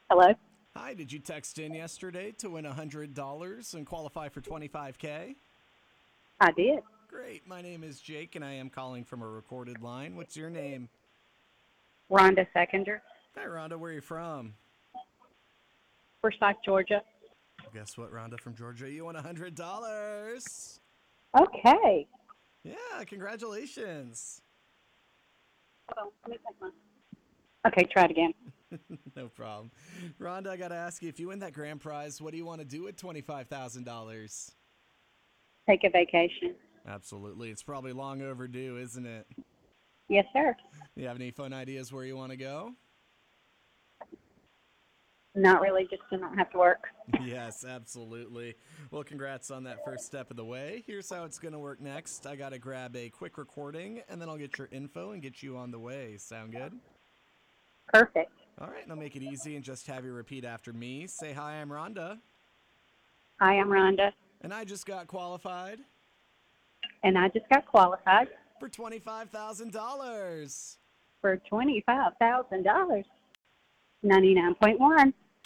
Hello? Hi, did you text in yesterday to win $100 and qualify for 25K? I did. Great, my name is Jake and I am calling from a recorded line. What's your name? Rhonda Secunder, Hi, Rhonda, where are you from? Forsyth, Georgia. Guess what, Rhonda from Georgia? You won $100. Okay. Yeah, congratulations. Hold on, let me take mine. Okay, try it again. No problem. Rhonda, I got to ask you, if you win that grand prize, what do you want to do with $25,000? Take a vacation. Absolutely. It's probably long overdue, isn't it? Yes, sir. Do you have any fun ideas where you want to go? Not really, just to not have to work. Yes, absolutely. Well, congrats on that first step of the way. Here's how it's going to work next. I got to grab a quick recording, and then I'll get your info and get you on the way. Sound good? Perfect. All right, and I'll make it easy and just have you repeat after me. Say, hi, I'm Rhonda, Hi, I'm Rhonda, and I just got qualified and I just got qualified for $25,000. for $25,000. 99.1.